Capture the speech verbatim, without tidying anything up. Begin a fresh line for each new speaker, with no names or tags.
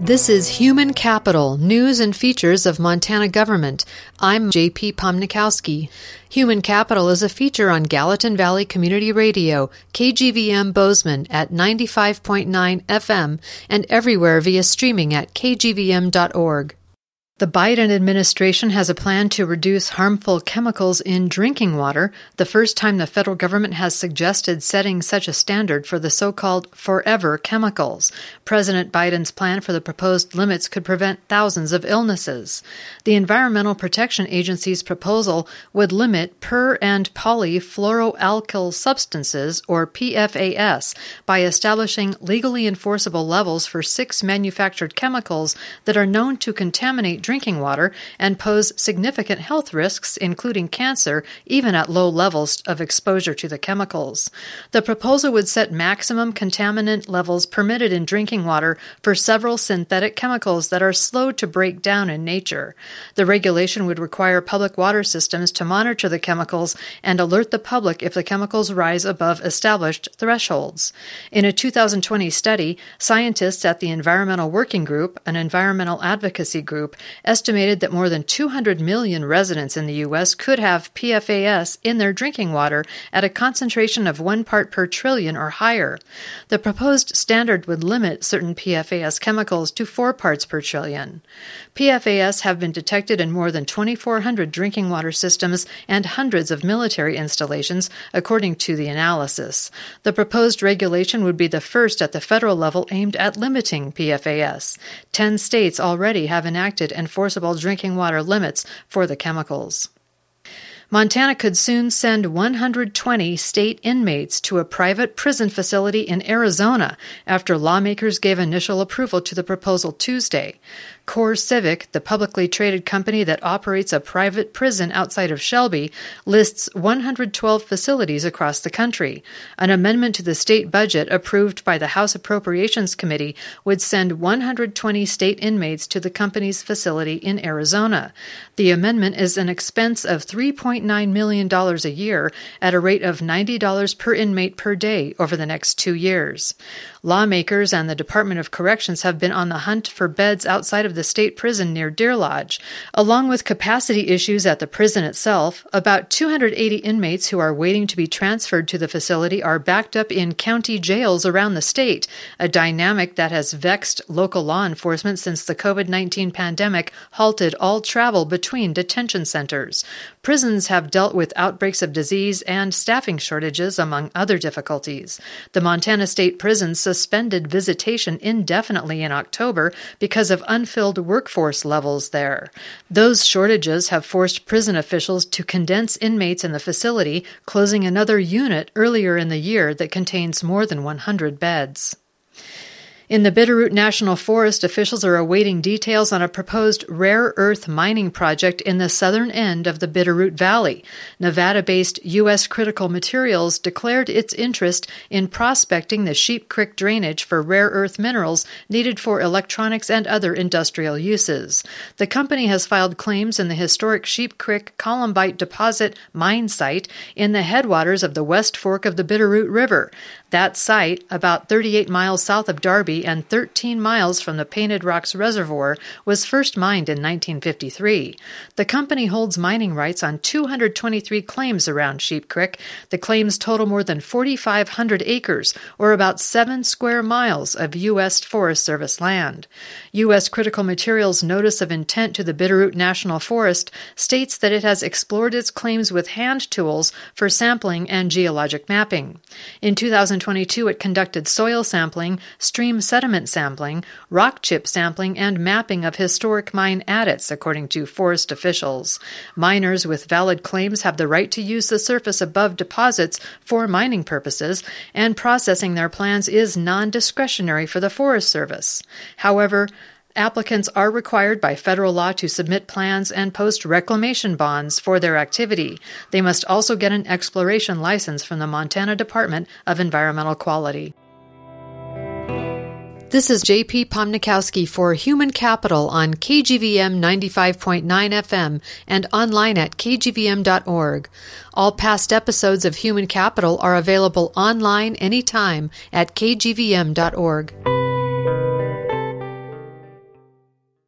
This is Human Capital, News and Features of Montana Government. I'm J P Pomnikowski. Human Capital is a feature on Gallatin Valley Community Radio, K G V M Bozeman at ninety-five point nine F M and everywhere via streaming at k g v m dot org. The Biden administration has a plan to reduce harmful chemicals in drinking water, the first time the federal government has suggested setting such a standard for the so-called forever chemicals. President Biden's plan for the proposed limits could prevent thousands of illnesses. The Environmental Protection Agency's proposal would limit per- and polyfluoroalkyl substances, or P F A S, by establishing legally enforceable levels for six manufactured chemicals that are known to contaminate drinking water and pose significant health risks, including cancer, even at low levels of exposure to the chemicals. The proposal would set maximum contaminant levels permitted in drinking water for several synthetic chemicals that are slow to break down in nature. The regulation would require public water systems to monitor the chemicals and alert the public if the chemicals rise above established thresholds. In a two thousand twenty study, scientists at the Environmental Working Group, an environmental advocacy group, estimated that more than two hundred million residents in the U S could have P F A S in their drinking water at a concentration of one part per trillion or higher. The proposed standard would limit certain P F A S chemicals to four parts per trillion. P F A S have been detected in more than twenty-four hundred drinking water systems and hundreds of military installations, according to the analysis. The proposed regulation would be the first at the federal level aimed at limiting P F A S. Ten states already have enacted enforceable drinking water limits for the chemicals. Montana could soon send one hundred twenty state inmates to a private prison facility in Arizona after lawmakers gave initial approval to the proposal Tuesday. Core Civic, the publicly traded company that operates a private prison outside of Shelby, lists one hundred twelve facilities across the country. An amendment to the state budget approved by the House Appropriations Committee would send one hundred twenty state inmates to the company's facility in Arizona. The amendment is an expense of three point nine million dollars a year at a rate of ninety dollars per inmate per day over the next two years. Lawmakers and the Department of Corrections have been on the hunt for beds outside of the state prison near Deer Lodge. Along with capacity issues at the prison itself, about two hundred eighty inmates who are waiting to be transferred to the facility are backed up in county jails around the state, a dynamic that has vexed local law enforcement since the COVID nineteen pandemic halted all travel between detention centers. Prisons have dealt with outbreaks of disease and staffing shortages, among other difficulties. The Montana State Prison suspended visitation indefinitely in October because of unfilled workforce levels there. Those shortages have forced prison officials to condense inmates in the facility, closing another unit earlier in the year that contains more than one hundred beds. In the Bitterroot National Forest, officials are awaiting details on a proposed rare earth mining project in the southern end of the Bitterroot Valley. Nevada-based U S Critical Materials declared its interest in prospecting the Sheep Creek drainage for rare earth minerals needed for electronics and other industrial uses. The company has filed claims in the historic Sheep Creek Columbite Deposit mine site in the headwaters of the West Fork of the Bitterroot River. That site, about thirty-eight miles south of Darby and thirteen miles from the Painted Rocks Reservoir, was first mined in nineteen fifty-three. The company holds mining rights on two hundred twenty-three claims around Sheep Creek. The claims total more than forty-five hundred acres, or about seven square miles of U S Forest Service land. U S Critical Materials' notice of intent to the Bitterroot National Forest states that it has explored its claims with hand tools for sampling and geologic mapping. In two thousand twenty-two, it conducted soil sampling, stream sediment sampling, rock chip sampling, and mapping of historic mine adits, according to forest officials. Miners with valid claims have the right to use the surface above deposits for mining purposes, and processing their plans is non-discretionary for the Forest Service. However, applicants are required by federal law to submit plans and post reclamation bonds for their activity. They must also get an exploration license from the Montana Department of Environmental Quality. This is J P Pomnikowski for Human Capital on K G V M ninety-five point nine F M and online at k g v m dot org. All past episodes of Human Capital are available online anytime at k g v m dot org.